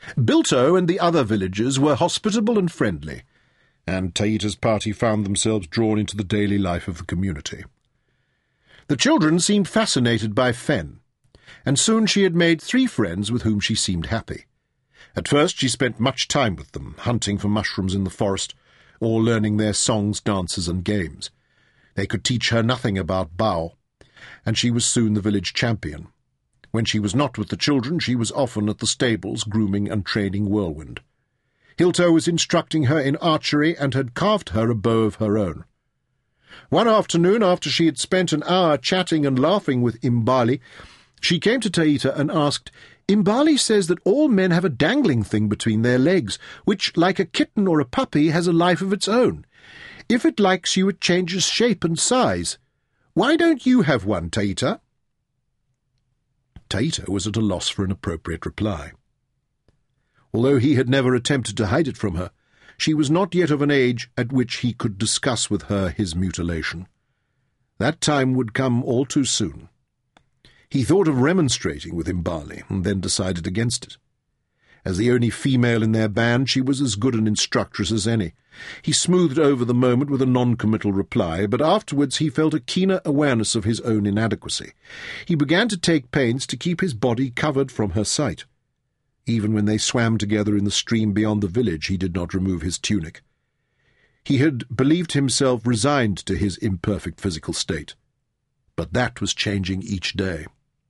Bilto and the other villagers were hospitable and friendly, and Taita's party found themselves drawn into the daily life of the community. The children seemed fascinated by Fen, and soon she had made 3 friends with whom she seemed happy. At first she spent much time with them, hunting for mushrooms in the forest, or learning their songs, dances, and games. They could teach her nothing about Bao, and she was soon the village champion. When she was not with the children, she was often at the stables, grooming and training Whirlwind. Hilto was instructing her in archery and had carved her a bow of her own. One afternoon, after she had spent an hour chatting and laughing with Imbali, she came to Taita and asked, "Imbali says that all men have a dangling thing between their legs, which, like a kitten or a puppy, has a life of its own. If it likes you, it changes shape and size. Why don't you have one, Taita?" Taita was at a loss for an appropriate reply. Although he had never attempted to hide it from her, she was not yet of an age at which he could discuss with her his mutilation. That time would come all too soon. He thought of remonstrating with Imbali, and then decided against it. As the only female in their band, she was as good an instructress as any. He smoothed over the moment with a non-committal reply, but afterwards he felt a keener awareness of his own inadequacy. He began to take pains to keep his body covered from her sight. Even when they swam together in the stream beyond the village, he did not remove his tunic. He had believed himself resigned to his imperfect physical state, but that was changing each day.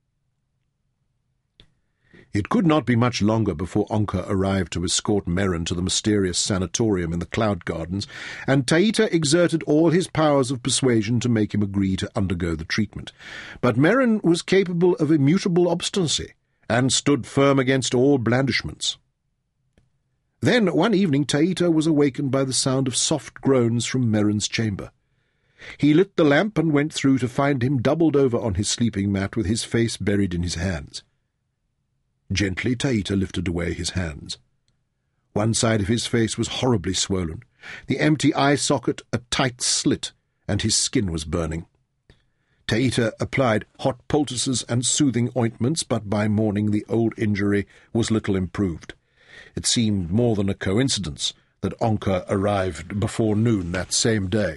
It could not be much longer before Onka arrived to escort Merrin to the mysterious sanatorium in the Cloud Gardens, and Taita exerted all his powers of persuasion to make him agree to undergo the treatment. But Merrin was capable of immutable obstinacy, and stood firm against all blandishments. Then, one evening, Taita was awakened by the sound of soft groans from Merrin's chamber. He lit the lamp and went through to find him doubled over on his sleeping mat with his face buried in his hands. Gently Taita lifted away his hands. One side of his face was horribly swollen, the empty eye socket a tight slit, and his skin was burning. Taita applied hot poultices and soothing ointments, but by morning the old injury was little improved. It seemed more than a coincidence that Onka arrived before noon that same day.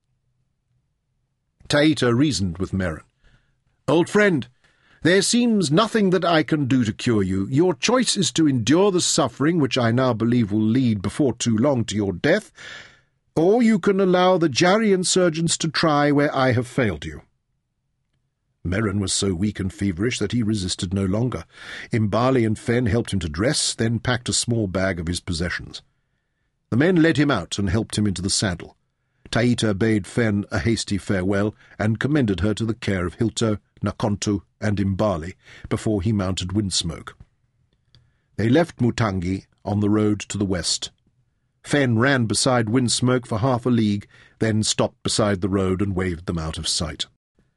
Taita reasoned with Merrin. "Old friend, there seems nothing that I can do to cure you. Your choice is to endure the suffering which I now believe will lead before too long to your death, or you can allow the Jarian surgeons to try where I have failed you." Merrin was so weak and feverish that he resisted no longer. Imbali and Fen helped him to dress, then packed a small bag of his possessions. The men led him out and helped him into the saddle. Taita bade Fen a hasty farewell and commended her to the care of Hilto, Nakontu, and Imbali before he mounted Windsmoke. They left Mutangi on the road to the west. Fen ran beside Windsmoke for half a league, then stopped beside the road and waved them out of sight.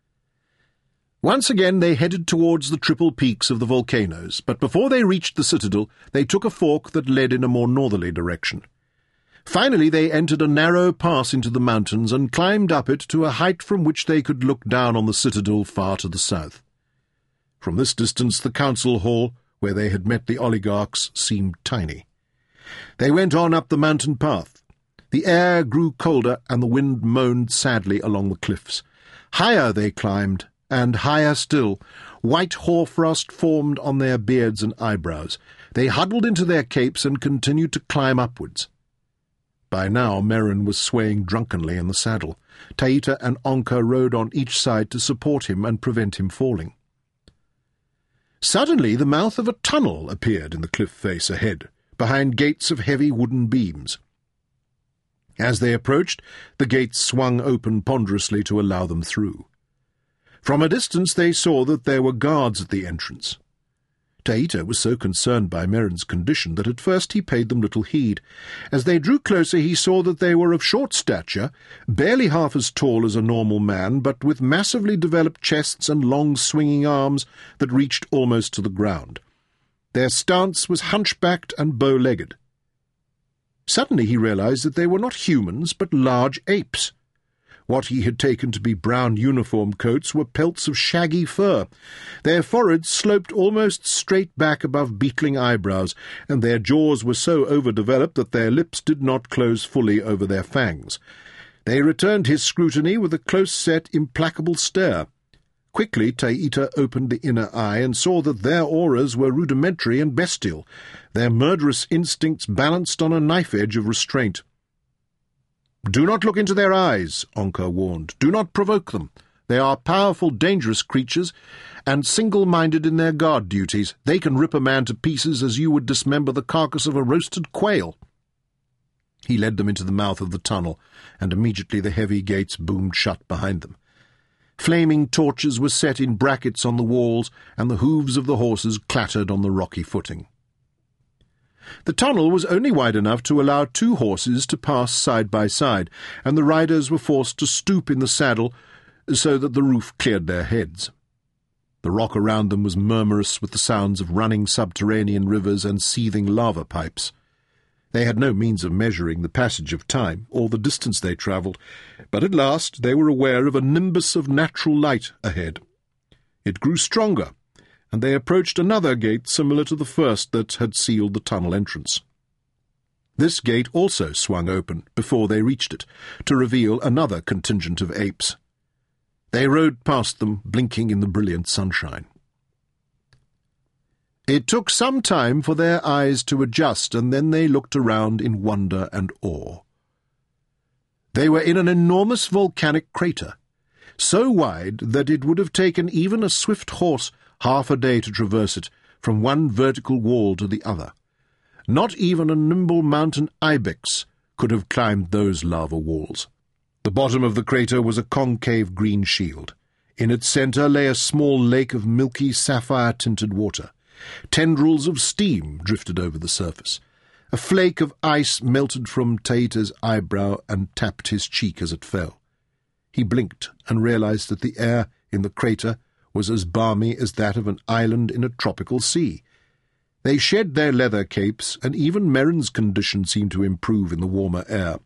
Once again they headed towards the triple peaks of the volcanoes, but before they reached the citadel they took a fork that led in a more northerly direction. Finally they entered a narrow pass into the mountains and climbed up it to a height from which they could look down on the citadel far to the south. From this distance the council hall, where they had met the oligarchs, seemed tiny. They went on up the mountain path. The air grew colder and the wind moaned sadly along the cliffs. Higher they climbed, and higher still. White hoarfrost formed on their beards and eyebrows. They huddled into their capes and continued to climb upwards. By now Merrin was swaying drunkenly in the saddle. Taita and Onka rode on each side to support him and prevent him falling. Suddenly the mouth of a tunnel appeared in the cliff face ahead, behind gates of heavy wooden beams. As they approached, the gates swung open ponderously to allow them through. From a distance they saw that there were guards at the entrance. Taita was so concerned by Merrin's condition that at first he paid them little heed. As they drew closer he saw that they were of short stature, barely half as tall as a normal man, but with massively developed chests and long swinging arms that reached almost to the ground. Their stance was hunchbacked and bow-legged. Suddenly he realized that they were not humans, but large apes. What he had taken to be brown uniform coats were pelts of shaggy fur. Their foreheads sloped almost straight back above beetling eyebrows, and their jaws were so overdeveloped that their lips did not close fully over their fangs. They returned his scrutiny with a close-set, implacable stare. Quickly Taita opened the inner eye and saw that their auras were rudimentary and bestial, their murderous instincts balanced on a knife-edge of restraint. "Do not look into their eyes," Onka warned. "Do not provoke them. They are powerful, dangerous creatures, and single-minded in their guard duties. They can rip a man to pieces as you would dismember the carcass of a roasted quail." He led them into the mouth of the tunnel, and immediately the heavy gates boomed shut behind them. Flaming torches were set in brackets on the walls, and the hooves of the horses clattered on the rocky footing. The tunnel was only wide enough to allow 2 horses to pass side by side, and the riders were forced to stoop in the saddle so that the roof cleared their heads. The rock around them was murmurous with the sounds of running subterranean rivers and seething lava pipes. They had no means of measuring the passage of time or the distance they travelled, but at last they were aware of a nimbus of natural light ahead. It grew stronger, and they approached another gate similar to the first that had sealed the tunnel entrance. This gate also swung open before they reached it, to reveal another contingent of apes. They rode past them, blinking in the brilliant sunshine. It took some time for their eyes to adjust, and then they looked around in wonder and awe. They were in an enormous volcanic crater, so wide that it would have taken even a swift horse half a day to traverse it, from one vertical wall to the other. Not even a nimble mountain ibex could have climbed those lava walls. The bottom of the crater was a concave green shield. In its centre lay a small lake of milky sapphire-tinted water. Tendrils of steam drifted over the surface. A flake of ice melted from Taita's eyebrow and tapped his cheek as it fell. He blinked and realized that the air in the crater was as balmy as that of an island in a tropical sea. They shed their leather capes, and even Merrin's condition seemed to improve in the warmer air.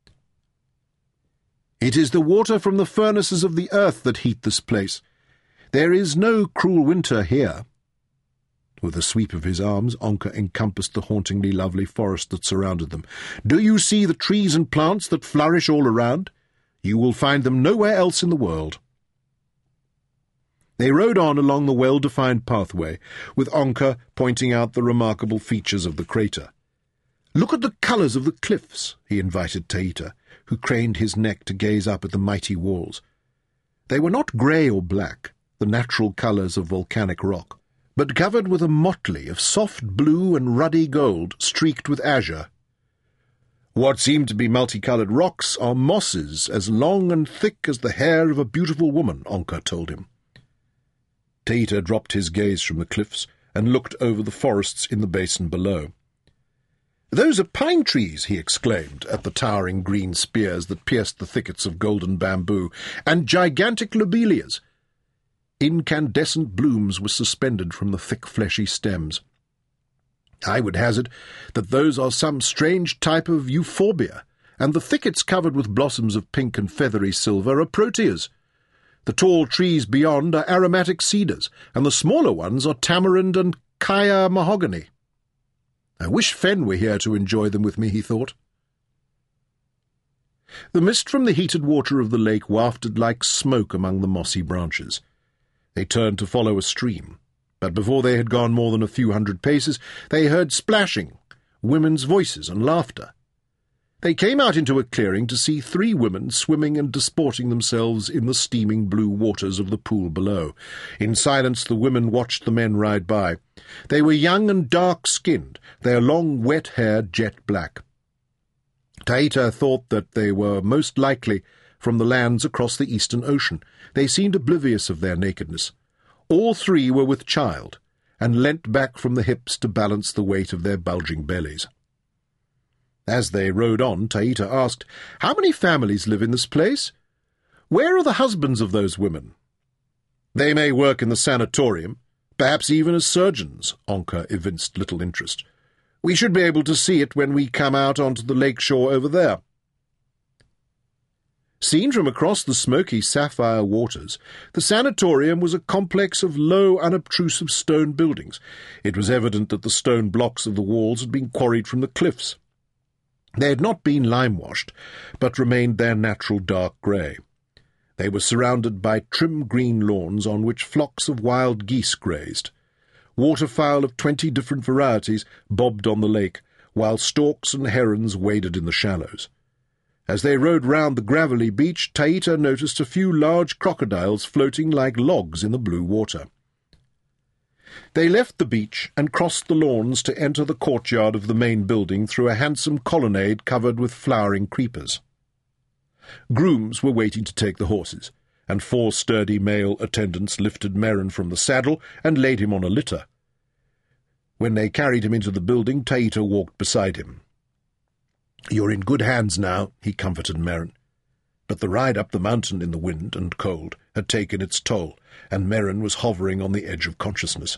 "It is the water from the furnaces of the earth that heat this place. There is no cruel winter here." With a sweep of his arms, Onka encompassed the hauntingly lovely forest that surrounded them. "Do you see the trees and plants that flourish all around? You will find them nowhere else in the world." They rode on along the well-defined pathway, with Onka pointing out the remarkable features of the crater. "Look at the colours of the cliffs," he invited Taita, who craned his neck to gaze up at the mighty walls. They were not grey or black, the natural colours of volcanic rock, but covered with a motley of soft blue and ruddy gold streaked with azure. What seemed to be multicoloured rocks are mosses as long and thick as the hair of a beautiful woman, Onka told him. Taita dropped his gaze from the cliffs and looked over the forests in the basin below. "Those are pine trees," he exclaimed, at the towering green spears that pierced the thickets of golden bamboo, "and gigantic lobelias." Incandescent blooms were suspended from the thick fleshy stems. "I would hazard that those are some strange type of euphorbia, and the thickets covered with blossoms of pink and feathery silver are proteas. The tall trees beyond are aromatic cedars, and the smaller ones are tamarind and kaya mahogany. I wish Fen were here to enjoy them with me," he thought. The mist from the heated water of the lake wafted like smoke among the mossy branches. They turned to follow a stream, but before they had gone more than a few hundred paces, they heard splashing, women's voices and laughter. They came out into a clearing to see 3 women swimming and disporting themselves in the steaming blue waters of the pool below. In silence the women watched the men ride by. They were young and dark-skinned, their long wet hair jet black. Taita thought that they were most likely from the lands across the Eastern Ocean. They seemed oblivious of their nakedness. All 3 were with child, and leant back from the hips to balance the weight of their bulging bellies. As they rode on, Taita asked, "How many families live in this place? Where are the husbands of those women?" "They may work in the sanatorium, perhaps even as surgeons," Onka evinced little interest. "We should be able to see it when we come out onto the lake shore over there." Seen from across the smoky sapphire waters, the sanatorium was a complex of low, unobtrusive stone buildings. It was evident that the stone blocks of the walls had been quarried from the cliffs. They had not been lime-washed, but remained their natural dark grey. They were surrounded by trim green lawns on which flocks of wild geese grazed. Waterfowl of 20 different varieties bobbed on the lake, while storks and herons waded in the shallows. As they rode round the gravelly beach, Taita noticed a few large crocodiles floating like logs in the blue water. They left the beach and crossed the lawns to enter the courtyard of the main building through a handsome colonnade covered with flowering creepers. Grooms were waiting to take the horses, and 4 sturdy male attendants lifted Merrin from the saddle and laid him on a litter. When they carried him into the building, Taita walked beside him. "You're in good hands now," he comforted Merrin. But the ride up the mountain in the wind and cold had taken its toll, and Merrin was hovering on the edge of consciousness.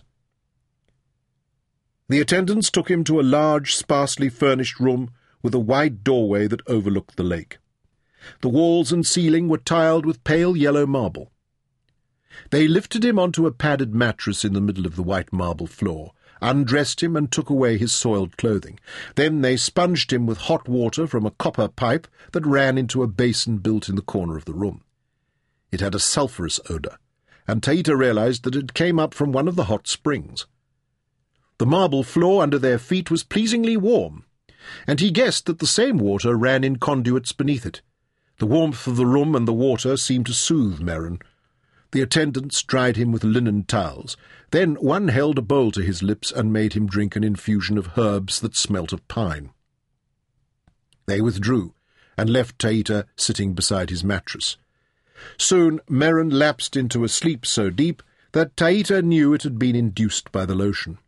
The attendants took him to a large, sparsely furnished room with a wide doorway that overlooked the lake. The walls and ceiling were tiled with pale yellow marble. They lifted him onto a padded mattress in the middle of the white marble floor, undressed him and took away his soiled clothing. Then they sponged him with hot water from a copper pipe that ran into a basin built in the corner of the room. It had a sulphurous odour, and Taita realized that it came up from one of the hot springs. The marble floor under their feet was pleasingly warm, and he guessed that the same water ran in conduits beneath it. The warmth of the room and the water seemed to soothe Merrin. The attendants dried him with linen towels. Then one held a bowl to his lips and made him drink an infusion of herbs that smelt of pine. They withdrew, and left Taita sitting beside his mattress. Soon Merrin lapsed into a sleep so deep that Taita knew it had been induced by the lotion.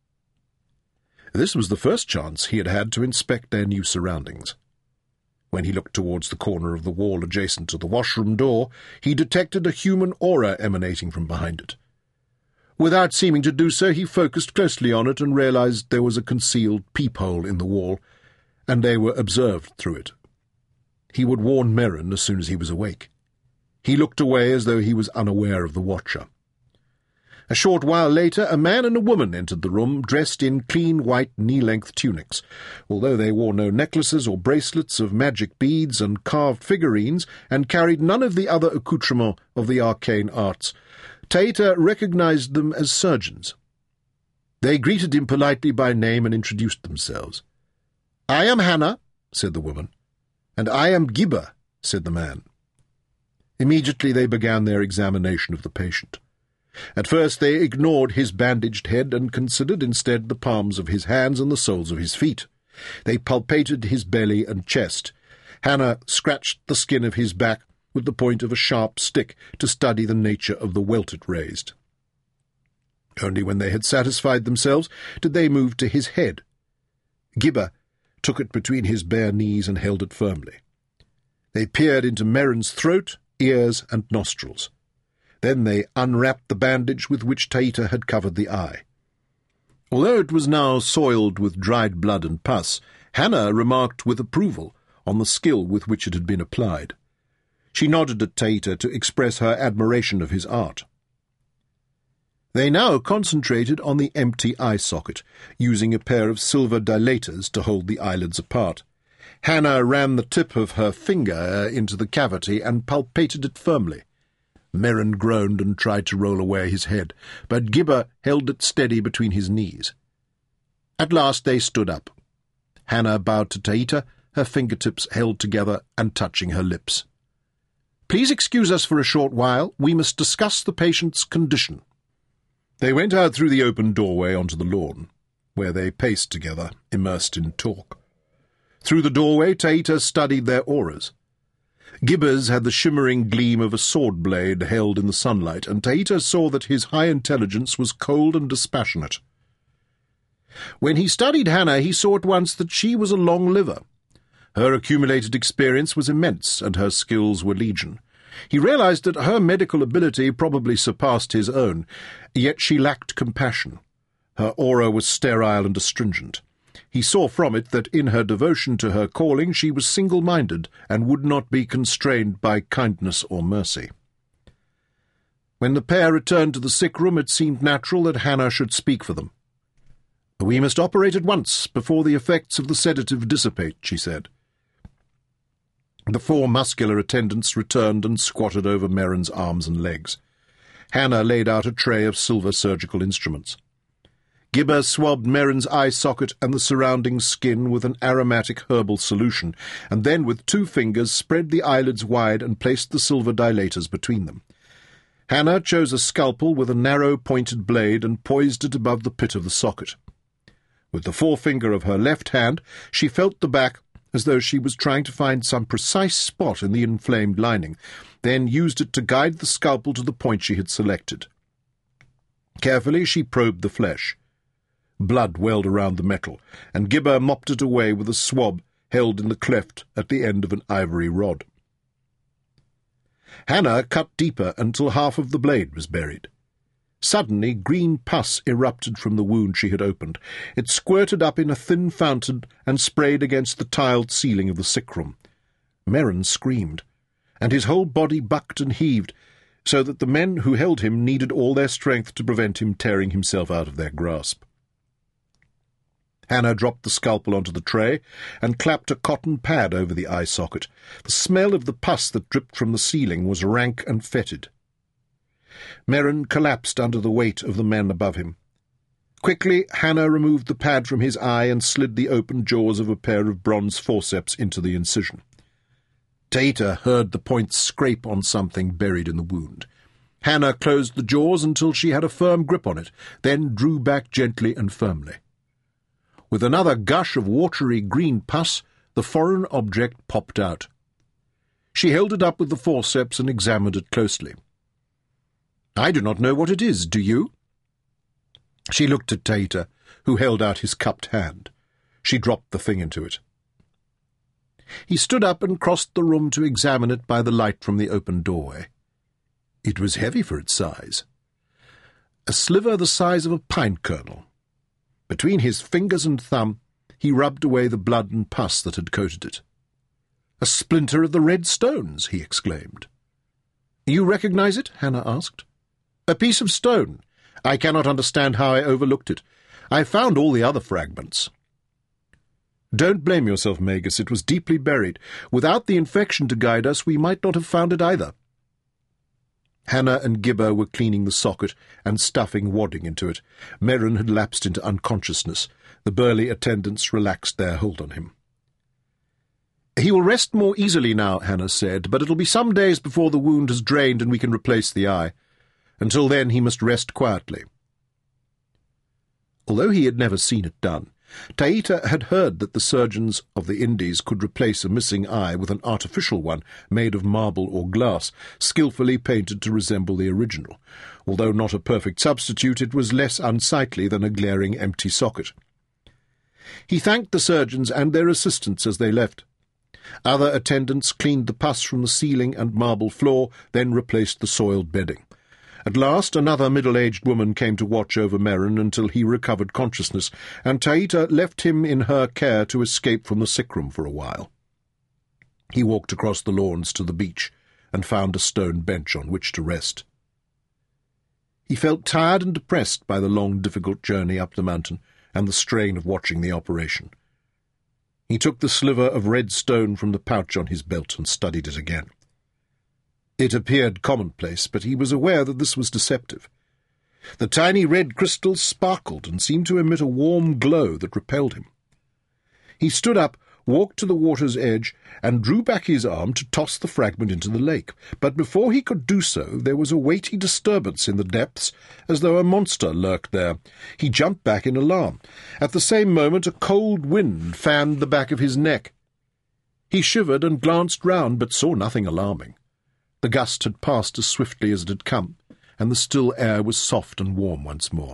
This was the first chance he had had to inspect their new surroundings. When he looked towards the corner of the wall adjacent to the washroom door, he detected a human aura emanating from behind it. Without seeming to do so, he focused closely on it and realized there was a concealed peephole in the wall, and they were observed through it. He would warn Merrin as soon as he was awake. He looked away as though he was unaware of the watcher. A short while later, a man and a woman entered the room, dressed in clean white knee-length tunics. Although they wore no necklaces or bracelets of magic beads and carved figurines, and carried none of the other accoutrements of the arcane arts, Taita recognized them as surgeons. They greeted him politely by name and introduced themselves. "I am Hannah," said the woman. "And I am Gibber," said the man. Immediately they began their examination of the patient. At first they ignored his bandaged head and considered instead the palms of his hands and the soles of his feet. They palpated his belly and chest. Hannah scratched the skin of his back with the point of a sharp stick to study the nature of the welt it raised. Only when they had satisfied themselves did they move to his head. Gibber took it between his bare knees and held it firmly. They peered into Merrin's throat, ears, and nostrils. Then they unwrapped the bandage with which Taita had covered the eye. Although it was now soiled with dried blood and pus, Hannah remarked with approval on the skill with which it had been applied. She nodded at Taita to express her admiration of his art. They now concentrated on the empty eye socket, using a pair of silver dilators to hold the eyelids apart. Hannah ran the tip of her finger into the cavity and palpated it firmly. Merrin groaned and tried to roll away his head, but Gibber held it steady between his knees. At last they stood up. Hannah bowed to Taita, her fingertips held together and touching her lips. "Please excuse us for a short while. We must discuss the patient's condition." They went out through the open doorway onto the lawn, where they paced together, immersed in talk. Through the doorway Taita studied their auras. Gibber's had the shimmering gleam of a sword blade held in the sunlight, and Taita saw that his high intelligence was cold and dispassionate. When he studied Hannah, he saw at once that she was a long liver. Her accumulated experience was immense, and her skills were legion. He realized that her medical ability probably surpassed his own, yet she lacked compassion. Her aura was sterile and astringent. He saw from it that in her devotion to her calling she was single-minded and would not be constrained by kindness or mercy. When the pair returned to the sick room, it seemed natural that Hannah should speak for them. "We must operate at once, before the effects of the sedative dissipate," she said. The 4 muscular attendants returned and squatted over Merrin's arms and legs. Hannah laid out a tray of silver surgical instruments. Gibber swabbed Merrin's eye socket and the surrounding skin with an aromatic herbal solution, and then with 2 fingers spread the eyelids wide and placed the silver dilators between them. Hannah chose a scalpel with a narrow pointed blade and poised it above the pit of the socket. With the forefinger of her left hand she felt the back as though she was trying to find some precise spot in the inflamed lining, then used it to guide the scalpel to the point she had selected. Carefully she probed the flesh. Blood welled around the metal, and Gibber mopped it away with a swab held in the cleft at the end of an ivory rod. Hannah cut deeper until half of the blade was buried. Suddenly green pus erupted from the wound she had opened. It squirted up in a thin fountain and sprayed against the tiled ceiling of the sick room. Merrin screamed, and his whole body bucked and heaved, so that the men who held him needed all their strength to prevent him tearing himself out of their grasp. Hannah dropped the scalpel onto the tray and clapped a cotton pad over the eye socket. The smell of the pus that dripped from the ceiling was rank and fetid. Merrin collapsed under the weight of the men above him. Quickly Hannah removed the pad from his eye and slid the open jaws of a pair of bronze forceps into the incision. Taita heard the point scrape on something buried in the wound. Hannah closed the jaws until she had a firm grip on it, then drew back gently and firmly. With another gush of watery green pus, the foreign object popped out. She held it up with the forceps and examined it closely. "I do not know what it is, do you?" She looked at Taita, who held out his cupped hand. She dropped the thing into it. He stood up and crossed the room to examine it by the light from the open doorway. It was heavy for its size. A sliver the size of a pine kernel. Between his fingers and thumb he rubbed away the blood and pus that had coated it. "A splinter of the red stones," he exclaimed. "You recognize it?" Hannah asked. "A piece of stone. I cannot understand how I overlooked it. I found all the other fragments." "Don't blame yourself, Magus. It was deeply buried. Without the infection to guide us, we might not have found it either." Hannah and Gibber were cleaning the socket and stuffing wadding into it. Merrin had lapsed into unconsciousness. The burly attendants relaxed their hold on him. "He will rest more easily now," Hannah said, "but it'll be some days before the wound has drained and we can replace the eye. Until then he must rest quietly." Although he had never seen it done, Taita had heard that the surgeons of the Indies could replace a missing eye with an artificial one made of marble or glass, skilfully painted to resemble the original. Although not a perfect substitute, it was less unsightly than a glaring empty socket. He thanked the surgeons and their assistants as they left. Other attendants cleaned the pus from the ceiling and marble floor, then replaced the soiled bedding. At last another middle-aged woman came to watch over Merrin until he recovered consciousness, and Taita left him in her care to escape from the sick-room for a while. He walked across the lawns to the beach and found a stone bench on which to rest. He felt tired and depressed by the long, difficult journey up the mountain and the strain of watching the operation. He took the sliver of red stone from the pouch on his belt and studied it again. It appeared commonplace, but he was aware that this was deceptive. The tiny red crystals sparkled and seemed to emit a warm glow that repelled him. He stood up, walked to the water's edge, and drew back his arm to toss the fragment into the lake. But before he could do so, there was a weighty disturbance in the depths, as though a monster lurked there. He jumped back in alarm. At the same moment a cold wind fanned the back of his neck. He shivered and glanced round, but saw nothing alarming. The gust had passed as swiftly as it had come, and the still air was soft and warm once more.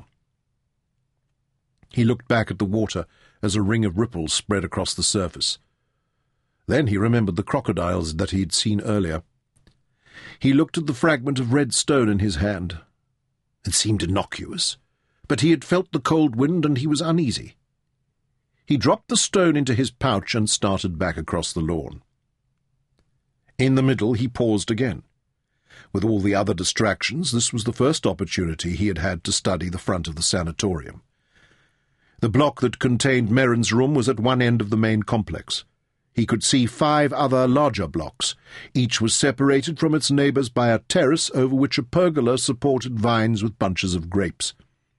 He looked back at the water as a ring of ripples spread across the surface. Then he remembered the crocodiles that he had seen earlier. He looked at the fragment of red stone in his hand. It seemed innocuous, but he had felt the cold wind and he was uneasy. He dropped the stone into his pouch and started back across the lawn. In the middle he paused again. With all the other distractions, this was the first opportunity he had had to study the front of the sanatorium. The block that contained Merrin's room was at one end of the main complex. He could see 5 other larger blocks. Each was separated from its neighbours by a terrace over which a pergola supported vines with bunches of grapes.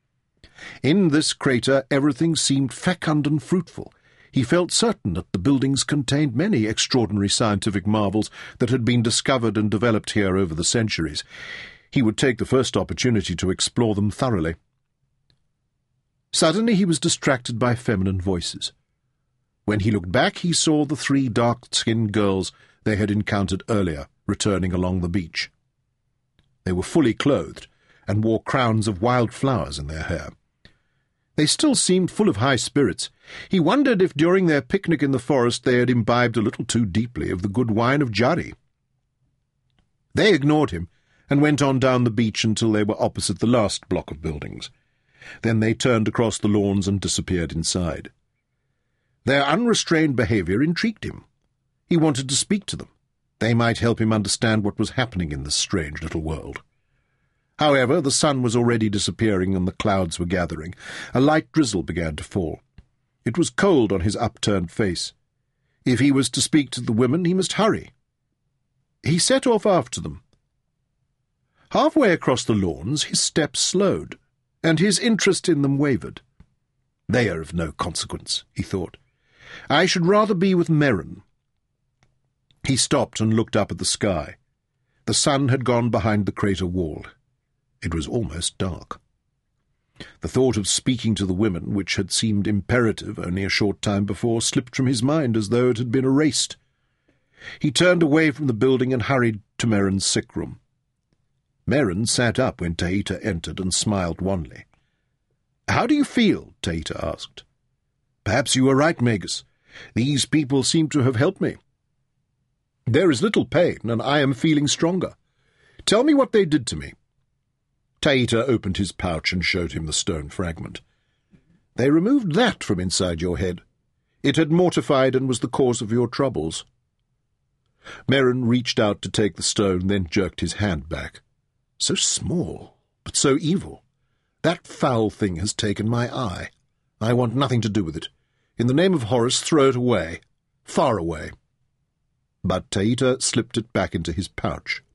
In this crater everything seemed fecund and fruitful. He felt certain that the buildings contained many extraordinary scientific marvels that had been discovered and developed here over the centuries. He would take the first opportunity to explore them thoroughly. Suddenly he was distracted by feminine voices. When he looked back, he saw the 3 dark-skinned girls they had encountered earlier, returning along the beach. They were fully clothed and wore crowns of wild flowers in their hair. They still seemed full of high spirits. He wondered if during their picnic in the forest they had imbibed a little too deeply of the good wine of Jari. They ignored him and went on down the beach until they were opposite the last block of buildings. Then they turned across the lawns and disappeared inside. Their unrestrained behaviour intrigued him. He wanted to speak to them. They might help him understand what was happening in this strange little world. However, the sun was already disappearing and the clouds were gathering. A light drizzle began to fall. It was cold on his upturned face. If he was to speak to the women, he must hurry. He set off after them. Halfway across the lawns, his steps slowed, and his interest in them wavered. They are of no consequence, he thought. I should rather be with Merrin. He stopped and looked up at the sky. The sun had gone behind the crater wall. It was almost dark. The thought of speaking to the women, which had seemed imperative only a short time before, slipped from his mind as though it had been erased. He turned away from the building and hurried to Merrin's sick room. Merrin sat up when Taita entered and smiled wanly. "How do you feel?" Taita asked. "Perhaps you are right, Magus. These people seem to have helped me. There is little pain, and I am feeling stronger. Tell me what they did to me." Taita opened his pouch and showed him the stone fragment. "They removed that from inside your head. It had mortified and was the cause of your troubles." Merrin reached out to take the stone, then jerked his hand back. "So small, but so evil. That foul thing has taken my eye. I want nothing to do with it. In the name of Horus, throw it away. Far away." But Taita slipped it back into his pouch.